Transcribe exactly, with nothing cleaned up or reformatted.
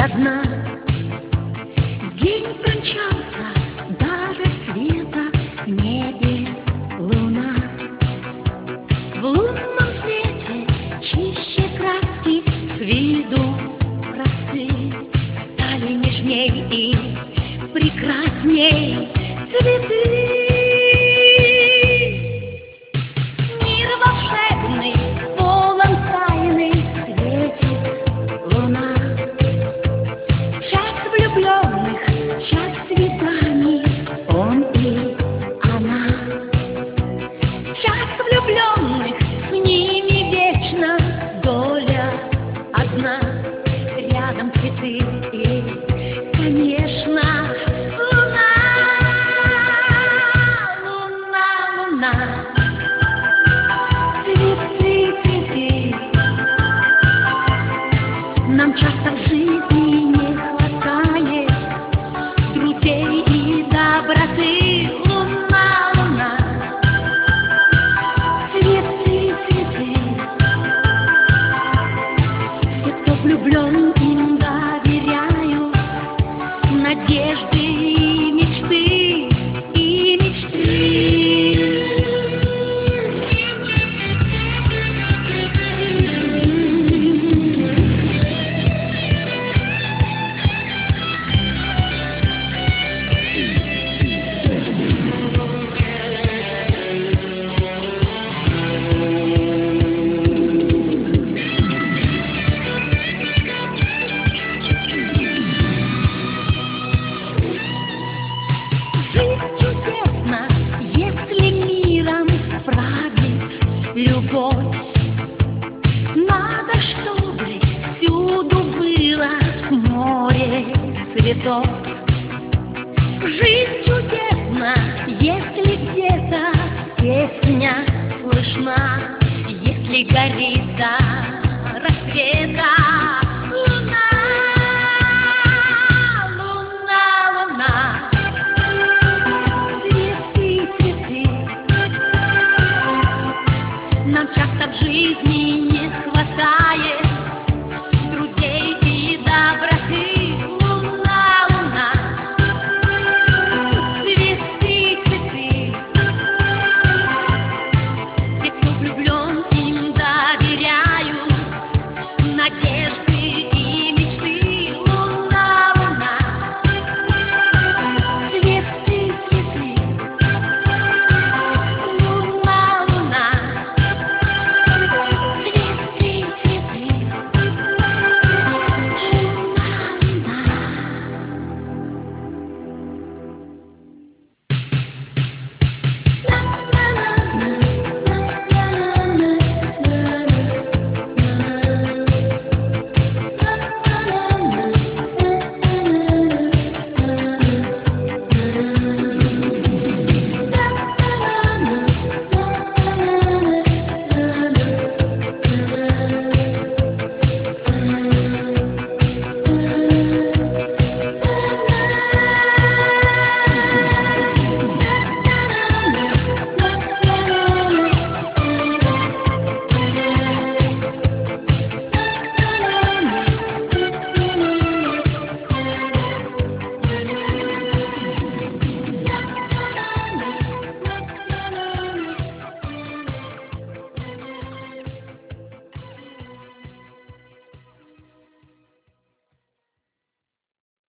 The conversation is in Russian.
одна. День промчался до рассвета, в небе луна. В лунном свете чище краски, с виду просты, стали нежней и прекрасней цветы. Мир волшебный, полон тайны, светит луна. Час влюбленных, час свиданий, он и она. Час влюбленных, с ними вечно доля одна. Рядом цветы и, конечно, луна, луна, луна. Цветы, цветы. Нам часто в жизни не хватает друзей и доброты. Луна, луна. Цветы, цветы. Все, кто влюблен, им доверяю надежды и мечты, и мечты. Любовь. Надо, чтобы всюду было море цветов. Жизнь чудесна, если где-то песня слышна, если горит до рассвета